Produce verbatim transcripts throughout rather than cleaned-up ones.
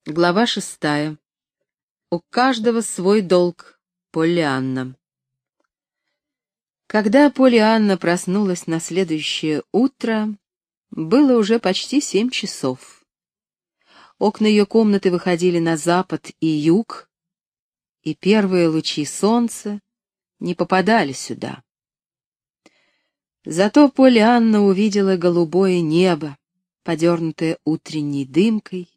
Глава шестая. У каждого свой долг. Поллианна. Когда Поллианна проснулась на следующее утро, было уже почти семь часов. Окна ее комнаты выходили на запад и юг, и первые лучи солнца не попадали сюда. Зато Поллианна увидела голубое небо, подернутое утренней дымкой,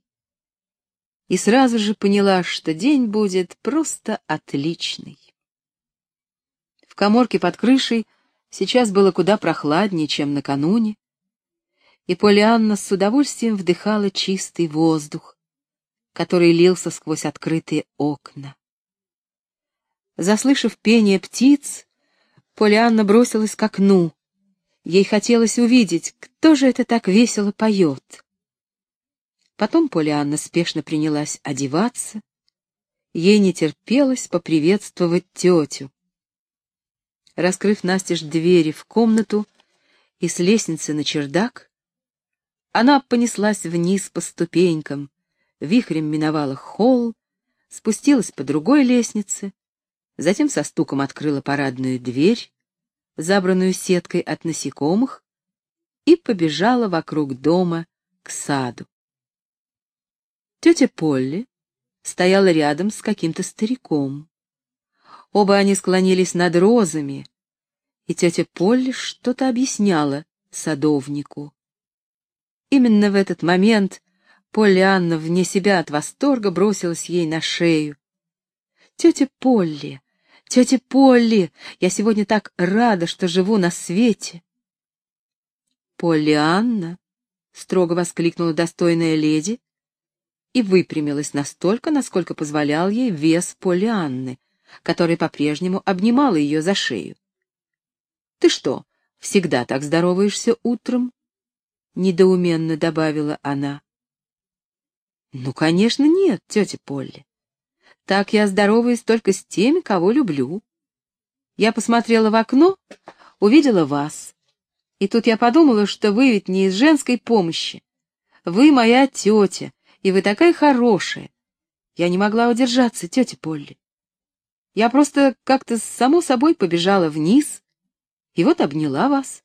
и сразу же поняла, что день будет просто отличный. В каморке под крышей сейчас было куда прохладнее, чем накануне, и Поллианна с удовольствием вдыхала чистый воздух, который лился сквозь открытые окна. Заслышав пение птиц, Поллианна бросилась к окну. Ей хотелось увидеть, кто же это так весело поет. Потом Поллианна спешно принялась одеваться. Ей не терпелось поприветствовать тетю. Раскрыв настежь двери в комнату и с лестницы на чердак, она понеслась вниз по ступенькам, вихрем миновала холл, спустилась по другой лестнице, затем со стуком открыла парадную дверь, забранную сеткой от насекомых, и побежала вокруг дома к саду. Тетя Полли стояла рядом с каким-то стариком. Оба они склонились над розами, и тетя Полли что-то объясняла садовнику. Именно в этот момент Поллианна вне себя от восторга бросилась ей на шею. «Тетя Полли, тетя Полли, я сегодня так рада, что живу на свете!» «Поллианна!» — строго воскликнула достойная леди и выпрямилась настолько, насколько позволял ей вес Поллианны, который по-прежнему обнимала ее за шею. «Ты что, всегда так здороваешься утром?» — недоуменно добавила она. «Ну, конечно, нет, тетя Полли. Так я здороваюсь только с теми, кого люблю. Я посмотрела в окно, увидела вас, и тут я подумала, что вы ведь не из женской помощи. Вы моя тетя, и вы такая хорошая. Я не могла удержаться, тетя Полли. Я просто как-то само собой побежала вниз, и вот обняла вас».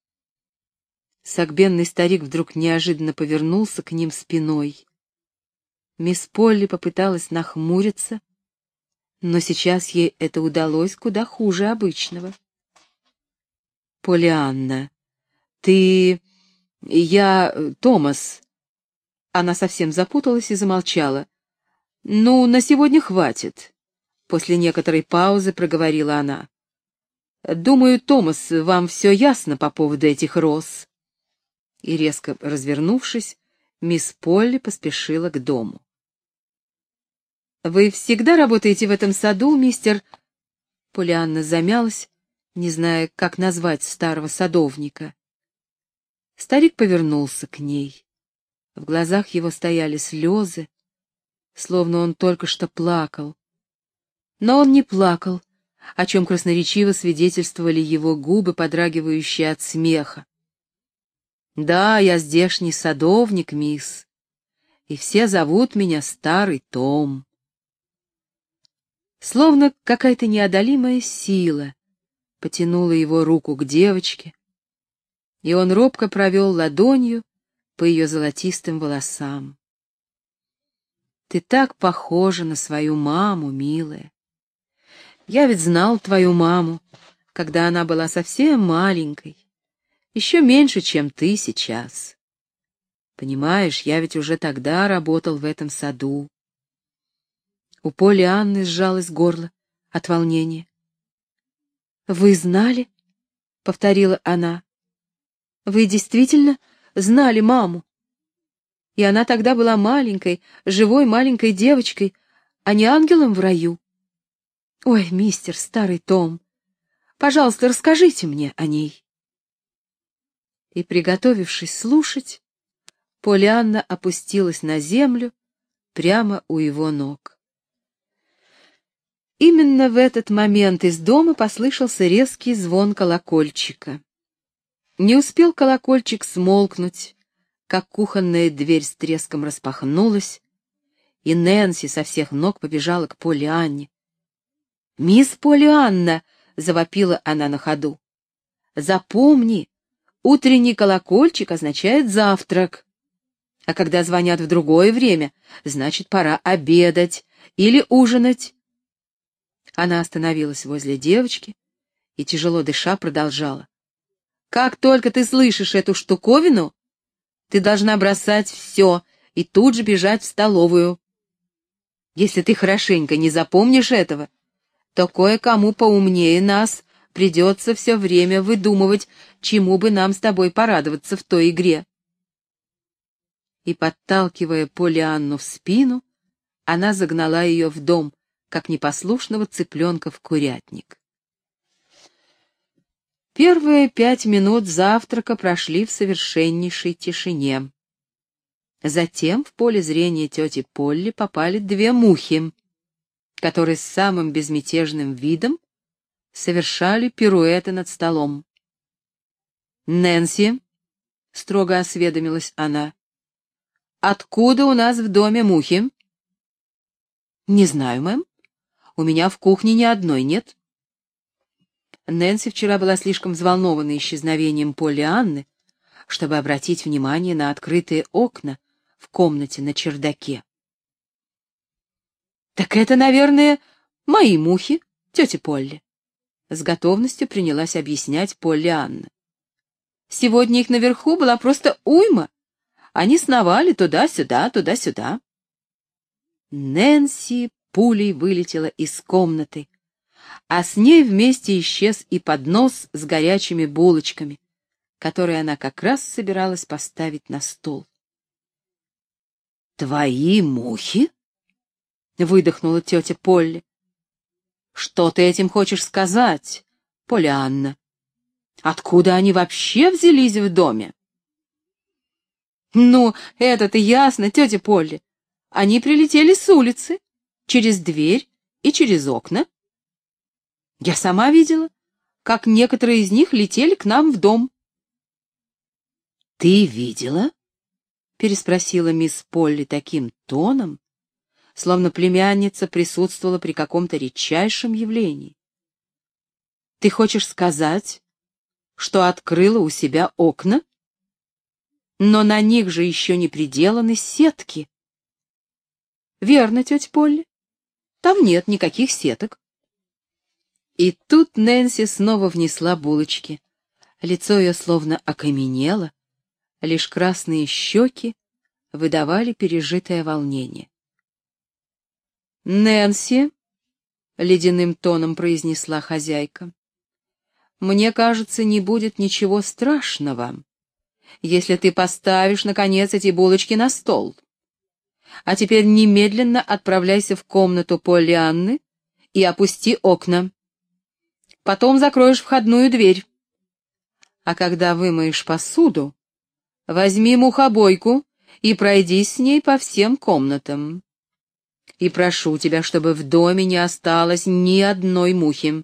Согбенный старик вдруг неожиданно повернулся к ним спиной. Мисс Полли попыталась нахмуриться, но сейчас ей это удалось куда хуже обычного. «Поллианна, ты... я... Томас...» Она совсем запуталась и замолчала. «Ну, на сегодня хватит», — после некоторой паузы проговорила она. «Думаю, Томас, вам все ясно по поводу этих роз». И, резко развернувшись, мисс Полли поспешила к дому. «Вы всегда работаете в этом саду, мистер...» Поллианна замялась, не зная, как назвать старого садовника. Старик повернулся к ней. В глазах его стояли слезы, словно он только что плакал. Но он не плакал, о чем красноречиво свидетельствовали его губы, подрагивающие от смеха. «Да, я здешний садовник, мисс, и все зовут меня Старый Том». Словно какая-то неодолимая сила потянула его руку к девочке, и он робко провел ладонью по ее золотистым волосам. «Ты так похожа на свою маму, милая. Я ведь знал твою маму, когда она была совсем маленькой, еще меньше, чем ты сейчас. Понимаешь, я ведь уже тогда работал в этом саду». У Поллианны сжалось горло от волнения. «Вы знали?» — повторила она. «Вы действительно знали маму? И она тогда была маленькой, живой маленькой девочкой, а не ангелом в раю? Ой, мистер Старый Том, пожалуйста, расскажите мне о ней». И, приготовившись слушать, Поллианна опустилась на землю прямо у его ног. Именно в этот момент из дома послышался резкий звон колокольчика. Не успел колокольчик смолкнуть, как кухонная дверь с треском распахнулась, и Нэнси со всех ног побежала к Поллианне. «Мисс Поллианна!» — завопила она на ходу. «Запомни, утренний колокольчик означает завтрак, а когда звонят в другое время, значит, пора обедать или ужинать». Она остановилась возле девочки и, тяжело дыша, продолжала. «Как только ты слышишь эту штуковину, ты должна бросать все и тут же бежать в столовую. Если ты хорошенько не запомнишь этого, то кое-кому поумнее нас придется все время выдумывать, чему бы нам с тобой порадоваться в той игре». И, подталкивая Поллианну в спину, она загнала ее в дом, как непослушного цыпленка в курятник. Первые пять минут завтрака прошли в совершеннейшей тишине. Затем в поле зрения тети Полли попали две мухи, которые с самым безмятежным видом совершали пируэты над столом. «Нэнси», — строго осведомилась она, — «откуда у нас в доме мухи?» «Не знаю, мэм. У меня в кухне ни одной нет». Нэнси вчера была слишком взволнована исчезновением Поллианны, чтобы обратить внимание на открытые окна в комнате на чердаке. «Так это, наверное, мои мухи, тетя Полли», — с готовностью принялась объяснять Поллианна. «Сегодня их наверху была просто уйма. Они сновали туда-сюда, туда-сюда». Нэнси пулей вылетела из комнаты, а с ней вместе исчез и поднос с горячими булочками, которые она как раз собиралась поставить на стол. «Твои мухи?» — выдохнула тетя Полли. «Что ты этим хочешь сказать, Поллианна? Откуда они вообще взялись в доме?» «Ну, это-то ясно, тетя Полли. Они прилетели с улицы, через дверь и через окна. Я сама видела, как некоторые из них летели к нам в дом». «Ты видела?» — переспросила мисс Полли таким тоном, словно племянница присутствовала при каком-то редчайшем явлении. «Ты хочешь сказать, что открыла у себя окна? Но на них же еще не приделаны сетки». «Верно, тетя Полли, там нет никаких сеток». И тут Нэнси снова внесла булочки. Лицо ее словно окаменело, лишь красные щеки выдавали пережитое волнение. «Нэнси», — ледяным тоном произнесла хозяйка, — «мне кажется, не будет ничего страшного, если ты поставишь, наконец, эти булочки на стол. А теперь немедленно отправляйся в комнату Поллианны и опусти окна. Потом закроешь входную дверь. А когда вымоешь посуду, возьми мухобойку и пройдись с ней по всем комнатам. И прошу тебя, чтобы в доме не осталось ни одной мухи».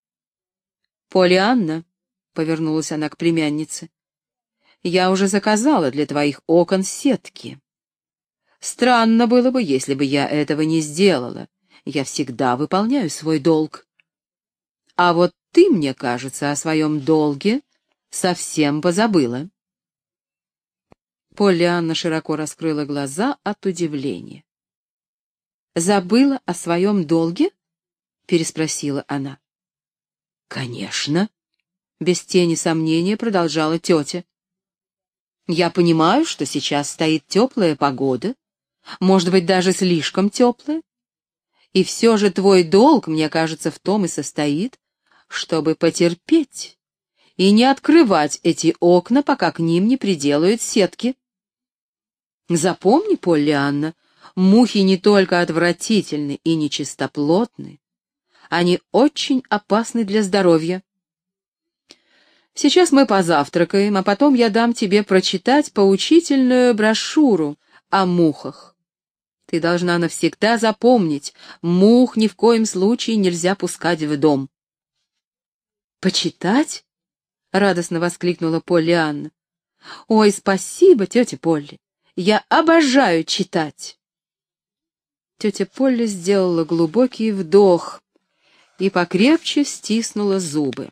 «Поллианна», — повернулась она к племяннице, — «я уже заказала для твоих окон сетки. Странно было бы, если бы я этого не сделала. Я всегда выполняю свой долг. А вот ты, мне кажется, о своем долге совсем позабыла». Поллианна широко раскрыла глаза от удивления. «Забыла о своем долге?» — переспросила она. «Конечно», — без тени сомнения продолжала тетя. «Я понимаю, что сейчас стоит теплая погода, может быть, даже слишком теплая, и все же твой долг, мне кажется, в том и состоит, чтобы потерпеть и не открывать эти окна, пока к ним не приделают сетки. Запомни, Поллианна, мухи не только отвратительны и нечистоплотны, они очень опасны для здоровья. Сейчас мы позавтракаем, а потом я дам тебе прочитать поучительную брошюру о мухах. Ты должна навсегда запомнить, мух ни в коем случае нельзя пускать в дом». «Почитать?» — радостно воскликнула Поллианна. «Ой, спасибо, тетя Полли, я обожаю читать». Тетя Полли сделала глубокий вдох и покрепче стиснула зубы.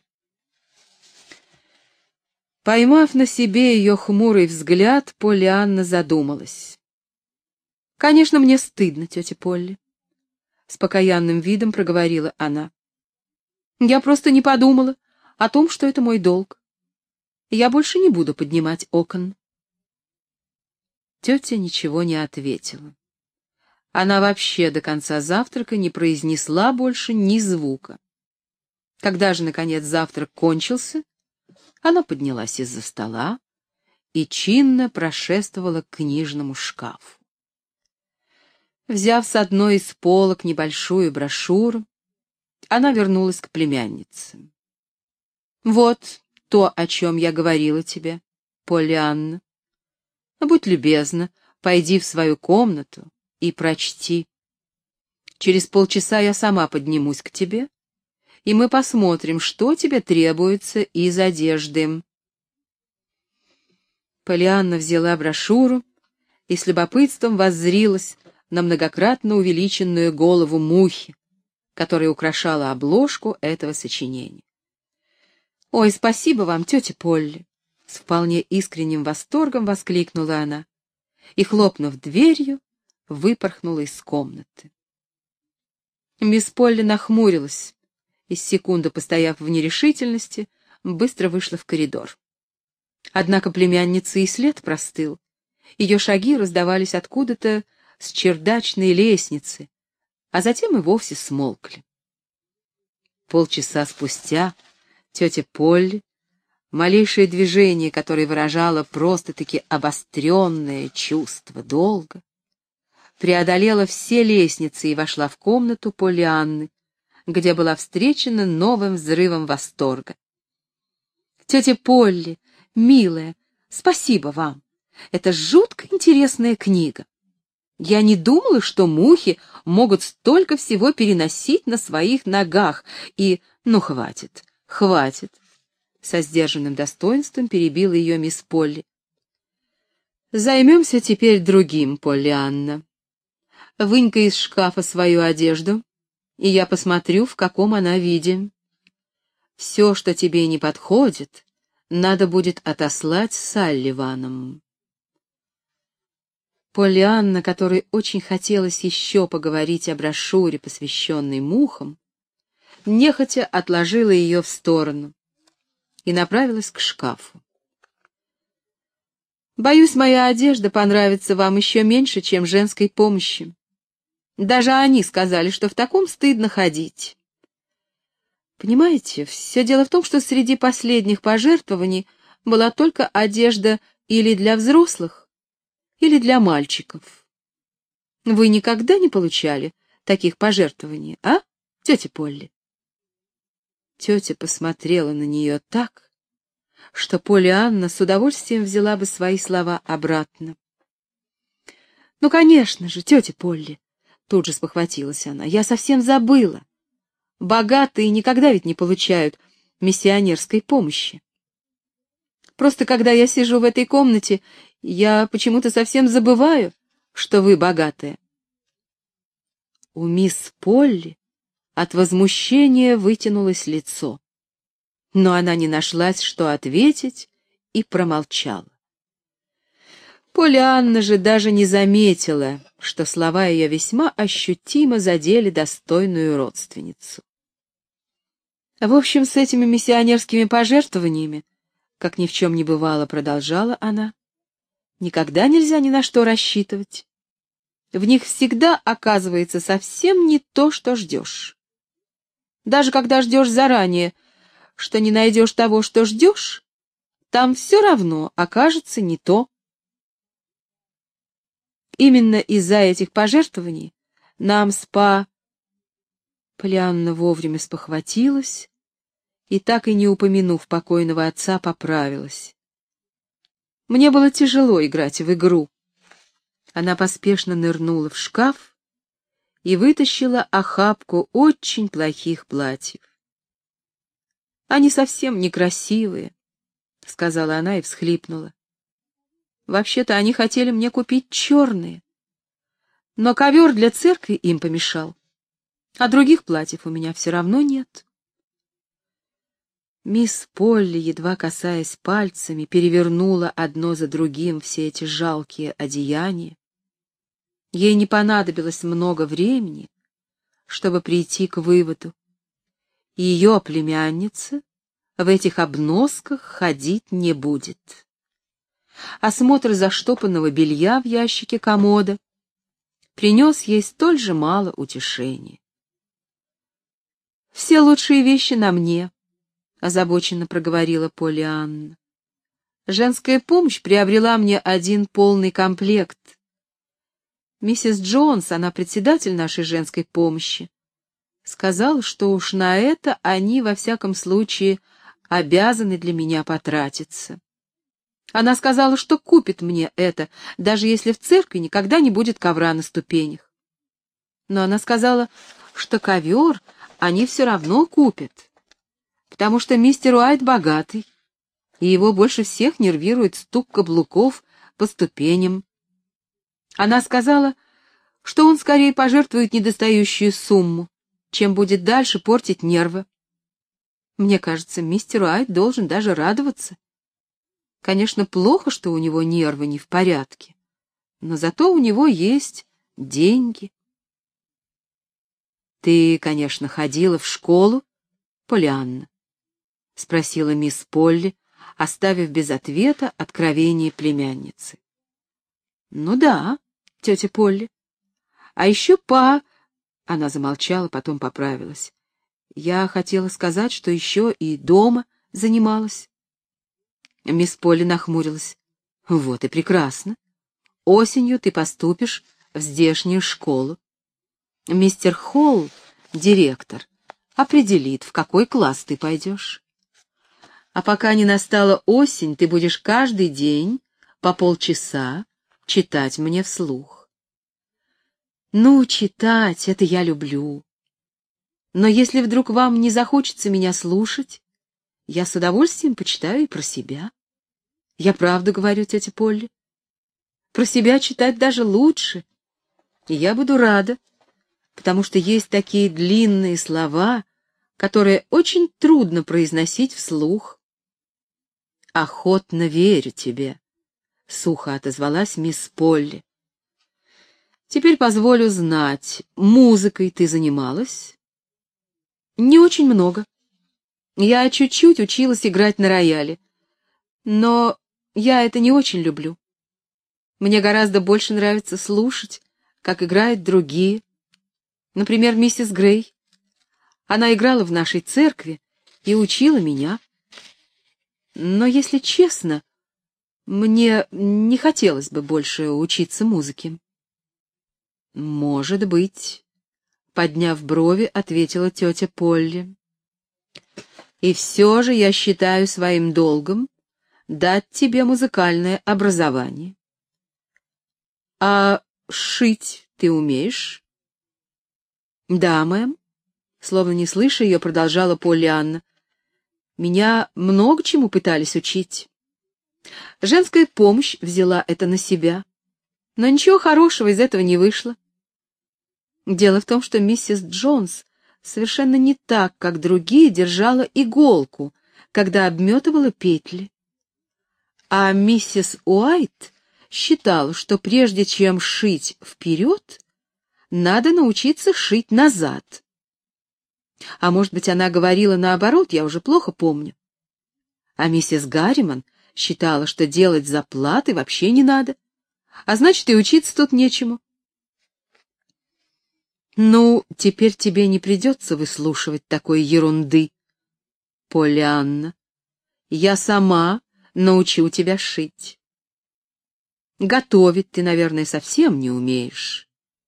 Поймав на себе ее хмурый взгляд, Поллианна задумалась. «Конечно, мне стыдно, тетя Полли», — с покаянным видом проговорила она. «Я просто не подумала о том, что это мой долг. Я больше не буду поднимать окон». Тетя ничего не ответила. Она вообще до конца завтрака не произнесла больше ни звука. Когда же, наконец, завтрак кончился, она поднялась из-за стола и чинно прошествовала к книжному шкафу. Взяв с одной из полок небольшую брошюру, она вернулась к племяннице. «Вот то, о чем я говорила тебе, Поллианна. Будь любезна, пойди в свою комнату и прочти. Через полчаса я сама поднимусь к тебе, и мы посмотрим, что тебе требуется из одежды». Поллианна взяла брошюру и с любопытством воззрилась на многократно увеличенную голову мухи, которая украшала обложку этого сочинения. «Ой, спасибо вам, тетя Полли!» — с вполне искренним восторгом воскликнула она и, хлопнув дверью, выпорхнула из комнаты. Мисс Полли нахмурилась и, секунду постояв в нерешительности, быстро вышла в коридор. Однако племянница и след простыл. Ее шаги раздавались откуда-то с чердачной лестницы, а затем и вовсе смолкли. Полчаса спустя тетя Полли, малейшее движение, которое выражало просто-таки обостренное чувство долга, преодолела все лестницы и вошла в комнату Поллианны, где была встречена новым взрывом восторга. «Тетя Полли, милая, спасибо вам! Это жутко интересная книга. Я не думала, что мухи могут столько всего переносить на своих ногах, и... Ну, хватит, хватит!» Со сдержанным достоинством перебила ее мисс Полли. «Займемся теперь другим, Поллианна. Вынь-ка из шкафа свою одежду, и я посмотрю, в каком она виде. Все, что тебе не подходит, надо будет отослать Салливаном». Поллианна, которой очень хотелось еще поговорить о брошюре, посвященной мухам, нехотя отложила ее в сторону и направилась к шкафу. «Боюсь, моя одежда понравится вам еще меньше, чем женской помощи. Даже они сказали, что в таком стыдно ходить. Понимаете, все дело в том, что среди последних пожертвований была только одежда или для взрослых, или для мальчиков. Вы никогда не получали таких пожертвований, а, тетя Полли?» Тетя посмотрела на нее так, что Поллианна с удовольствием взяла бы свои слова обратно. «Ну, конечно же, тетя Полли!» — тут же спохватилась она. «Я совсем забыла. Богатые никогда ведь не получают миссионерской помощи. Просто когда я сижу в этой комнате, я почему-то совсем забываю, что вы богатая». У мисс Полли от возмущения вытянулось лицо, но она не нашлась, что ответить, и промолчала. Поллианна же даже не заметила, что слова ее весьма ощутимо задели достойную родственницу. В общем, с этими миссионерскими пожертвованиями, как ни в чем не бывало, продолжала она, никогда нельзя ни на что рассчитывать. В них всегда оказывается совсем не то, что ждешь. Даже когда ждешь заранее, что не найдешь того, что ждешь, там все равно окажется не то. Именно из-за этих пожертвований нам спа... Поллианна вовремя спохватилась и, так и не упомянув покойного отца, поправилась. Мне было тяжело играть в игру. Она поспешно нырнула в шкаф и вытащила охапку очень плохих платьев. «Они совсем некрасивые», — сказала она и всхлипнула. «Вообще-то они хотели мне купить черные. Но ковер для церкви им помешал, а других платьев у меня все равно нет. Мисс Полли, едва касаясь пальцами, перевернула одно за другим все эти жалкие одеяния. Ей не понадобилось много времени, чтобы прийти к выводу. Ее племянница в этих обносках ходить не будет. Осмотр заштопанного белья в ящике комода принес ей столь же мало утешения. «Все лучшие вещи на мне», — озабоченно проговорила Поллианна. «Женская помощь приобрела мне один полный комплект. Миссис Джонс, она председатель нашей женской помощи, сказала, что уж на это они, во всяком случае, обязаны для меня потратиться. Она сказала, что купит мне это, даже если в церкви никогда не будет ковра на ступенях. Но она сказала, что ковер они все равно купят, потому что мистер Уайт богатый, и его больше всех нервирует стук каблуков по ступеням. Она сказала, что он скорее пожертвует недостающую сумму, чем будет дальше портить нервы. Мне кажется, мистер Уайт должен даже радоваться. Конечно, плохо, что у него нервы не в порядке, но зато у него есть деньги. «Ты, конечно, ходила в школу, Поллианна?» — спросила мисс Полли, оставив без ответа откровение племянницы. «Ну да, тетя Полли. А еще па...» Она замолчала, потом поправилась. «Я хотела сказать, что еще и дома занималась». Мисс Полли нахмурилась. «Вот и прекрасно. Осенью ты поступишь в здешнюю школу. Мистер Холл, директор, определит, в какой класс ты пойдешь. А пока не настала осень, ты будешь каждый день по полчаса читать мне вслух. Ну, читать — это я люблю. Но если вдруг вам не захочется меня слушать, я с удовольствием почитаю и про себя. Я правду говорю, тетя Полли. Про себя читать даже лучше. И я буду рада, потому что есть такие длинные слова, которые очень трудно произносить вслух. «Охотно верю тебе», — сухо отозвалась мисс Полли. «Теперь позволю знать, музыкой ты занималась?» «Не очень много. Я чуть-чуть училась играть на рояле, но я это не очень люблю. Мне гораздо больше нравится слушать, как играют другие. Например, миссис Грей. Она играла в нашей церкви и учила меня. Но, если честно, мне не хотелось бы больше учиться музыке». «Может быть», — подняв брови, ответила тетя Полли. «И все же я считаю своим долгом дать тебе музыкальное образование. А шить ты умеешь?» «Да, мэм», — словно не слыша ее, продолжала Поллианна. «Меня много чему пытались учить. Женская помощь взяла это на себя, но ничего хорошего из этого не вышло. Дело в том, что миссис Джонс совершенно не так, как другие, держала иголку, когда обметывала петли. А миссис Уайт считала, что прежде чем шить вперед, надо научиться шить назад. А может быть, она говорила наоборот, я уже плохо помню. А миссис Гарриман считала, что делать заплаты вообще не надо, а значит, и учиться тут нечему. «Ну, теперь тебе не придется выслушивать такой ерунды, Поллианна. Я сама научу тебя шить. Готовить ты, наверное, совсем не умеешь».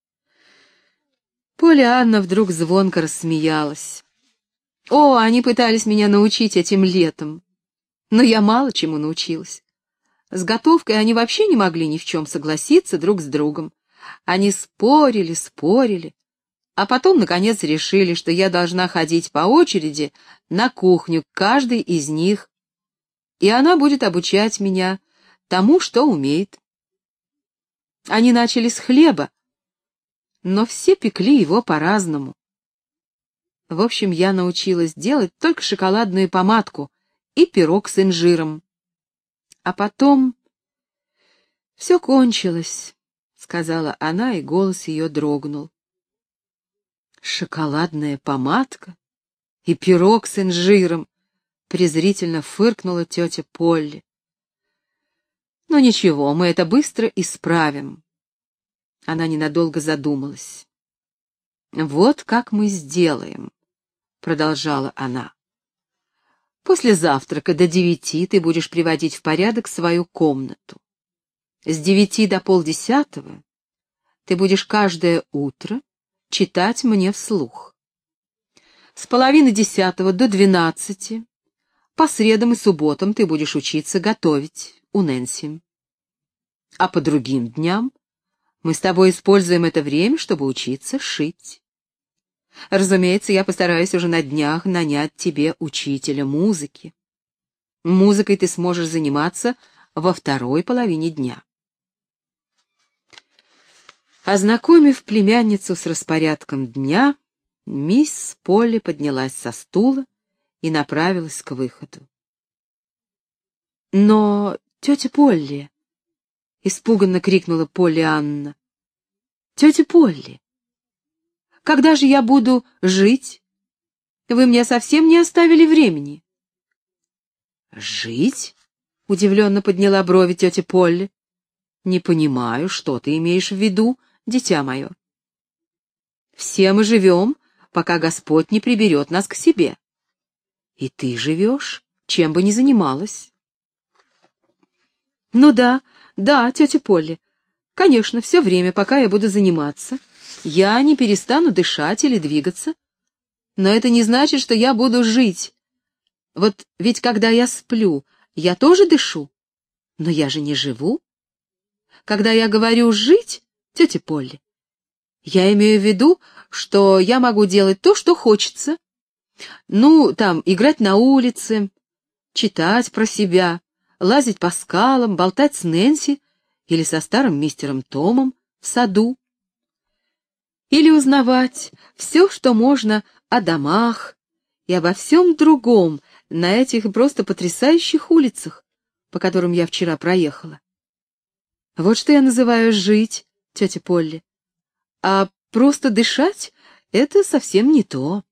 Поллианна вдруг звонко рассмеялась. «О, они пытались меня научить этим летом, но я мало чему научилась. С готовкой они вообще не могли ни в чем согласиться друг с другом. Они спорили, спорили, а потом, наконец, решили, что я должна ходить по очереди на кухню к каждой из них, и она будет обучать меня тому, что умеет. Они начали с хлеба, но все пекли его по-разному. В общем, я научилась делать только шоколадную помадку и пирог с инжиром. А потом все кончилось, — сказала она, и голос ее дрогнул. Шоколадная помадка и пирог с инжиром, — презрительно фыркнула тетя Полли. Но ничего, мы это быстро исправим. Она ненадолго задумалась. Вот как мы сделаем, — продолжала она. После завтрака до девяти ты будешь приводить в порядок свою комнату. С девяти до полдесятого ты будешь каждое утро читать мне вслух. С половины десятого до двенадцати по средам и субботам ты будешь учиться готовить у Нэнси. А по другим дням мы с тобой используем это время, чтобы учиться шить. Разумеется, я постараюсь уже на днях нанять тебе учителя музыки. Музыкой ты сможешь заниматься во второй половине дня. Ознакомив племянницу с распорядком дня, мисс Полли поднялась со стула и направилась к выходу. «Но, тетя Полли!» — испуганно крикнула Поллианна. «Тетя Полли! Когда же я буду жить? Вы мне совсем не оставили времени». «Жить?» — удивленно подняла брови тетя Полли. «Не понимаю, что ты имеешь в виду, дитя мое. Все мы живем, пока Господь не приберет нас к себе. И ты живешь, чем бы ни занималась». «Ну да, да, тетя Полли, конечно, все время, пока я буду заниматься, я не перестану дышать или двигаться, но это не значит, что я буду жить. Вот ведь когда я сплю, я тоже дышу, но я же не живу. Когда я говорю «жить», тетя Полли, я имею в виду, что я могу делать то, что хочется. Ну, там, играть на улице, читать про себя, лазить по скалам, болтать с Нэнси или со старым мистером Томом в саду. Или узнавать все, что можно о домах и обо всем другом на этих просто потрясающих улицах, по которым я вчера проехала. Вот что я называю жить, тетя Полли. А просто дышать — это совсем не то.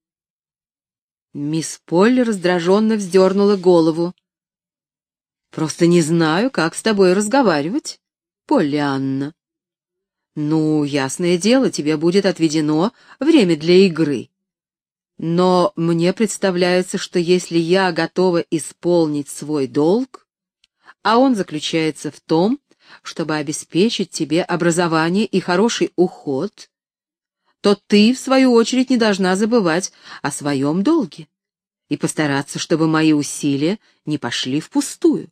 Мисс Полли раздраженно вздернула голову. «Просто не знаю, как с тобой разговаривать, Поллианна. Ну, ясное дело, тебе будет отведено время для игры. Но мне представляется, что если я готова исполнить свой долг, а он заключается в том, чтобы обеспечить тебе образование и хороший уход, то ты, в свою очередь, не должна забывать о своем долге и постараться, чтобы мои усилия не пошли впустую».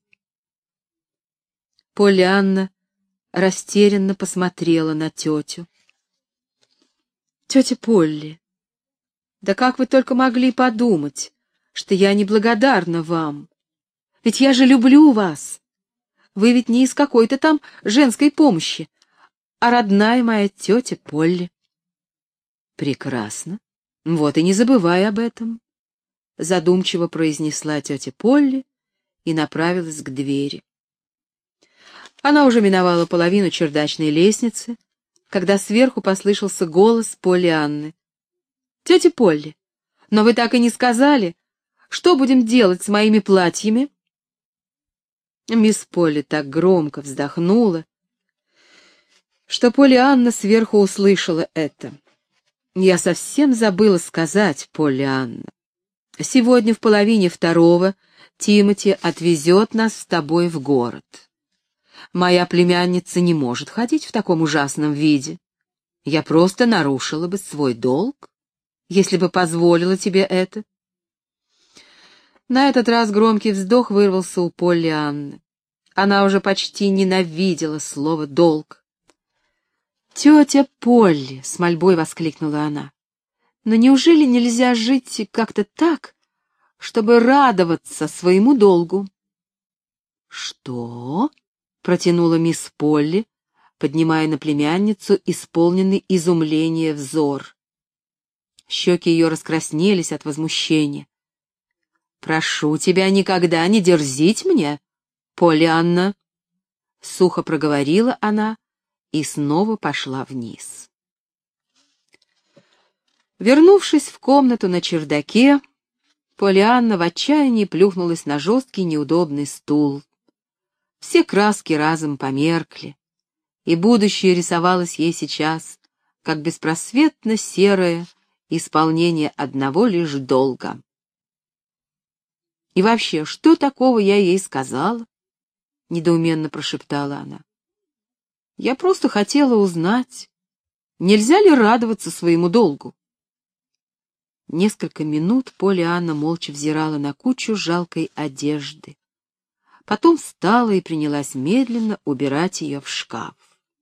Поллианна растерянно посмотрела на тетю. «Тетя Полли, да как вы только могли подумать, что я неблагодарна вам? Ведь я же люблю вас. Вы ведь не из какой-то там женской помощи, а родная моя тетя Полли». «Прекрасно. Вот и не забывай об этом», — задумчиво произнесла тетя Полли и направилась к двери. Она уже миновала половину чердачной лестницы, когда сверху послышался голос Поллианны. «Тетя Полли, но вы так и не сказали, что будем делать с моими платьями?» Мисс Полли так громко вздохнула, что Поллианна сверху услышала это. «Я совсем забыла сказать, Поллианна. Сегодня в половине второго Тимоти отвезет нас с тобой в город. Моя племянница не может ходить в таком ужасном виде. Я просто нарушила бы свой долг, если бы позволила тебе это». На этот раз громкий вздох вырвался у Поллианны. Она уже почти ненавидела слово «долг». «Тетя Полли!» — с мольбой воскликнула она. «Но неужели нельзя жить как-то так, чтобы радоваться своему долгу?» «Что?» — протянула мисс Полли, поднимая на племянницу исполненный изумления взор. Щеки ее раскраснелись от возмущения. «Прошу тебя никогда не дерзить мне, Поллианна!» Сухо проговорила она и снова пошла вниз. Вернувшись в комнату на чердаке, Поллианна в отчаянии плюхнулась на жесткий неудобный стул. Все краски разом померкли, и будущее рисовалось ей сейчас, как беспросветно серое исполнение одного лишь долга. «И вообще, что такого я ей сказала?» — недоуменно прошептала она. «Я просто хотела узнать, нельзя ли радоваться своему долгу». Несколько минут Поллианна молча взирала на кучу жалкой одежды. Потом встала и принялась медленно убирать ее в шкаф.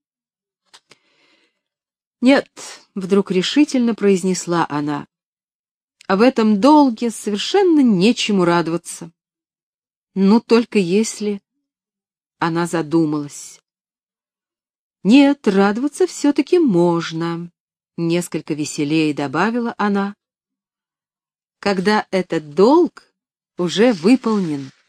«Нет», — вдруг решительно произнесла она, — «в этом долге совершенно нечему радоваться. Ну, только если...» Она задумалась. «Нет, радоваться все-таки можно», — несколько веселее добавила она, — «когда этот долг уже выполнен».